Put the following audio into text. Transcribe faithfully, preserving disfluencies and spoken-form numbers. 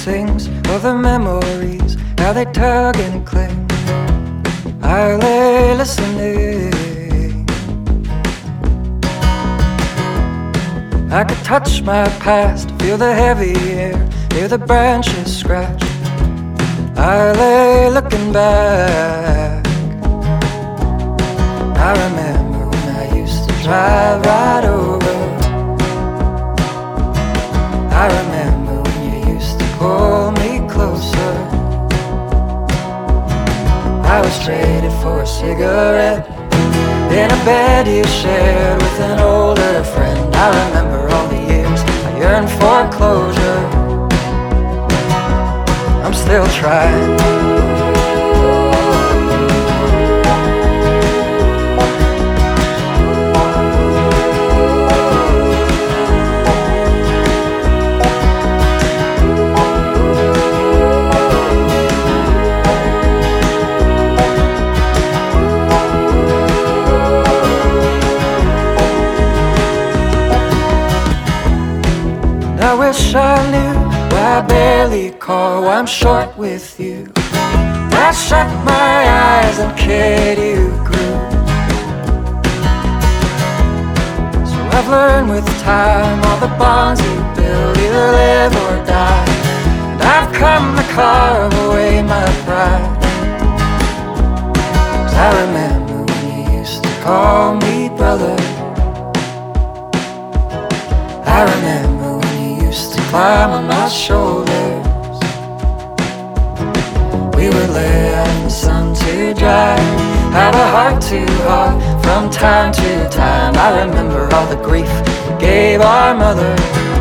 things, other memories, how they tug and cling. I lay listening. I could touch my past, feel the heavy air, hear the branches scratch. I lay looking back. I remember when I used to drive right over. I remember when you used to pull me closer. I was traded for a cigarette in a bed you shared with an older friend. I remember all the years I yearned for closure. I'm still trying. I wish I knew why I barely call, why I'm short with you. I shut my eyes and kid you grew. So I've learned with time all the bonds you build, either live or die. And I've come to carve away my pride. 'Cause I remember when you used to call me brother. I remember to climb on my shoulders. We would lay out in the sun to dry, have a heart to heart from time to time. I remember all the grief we gave our mother.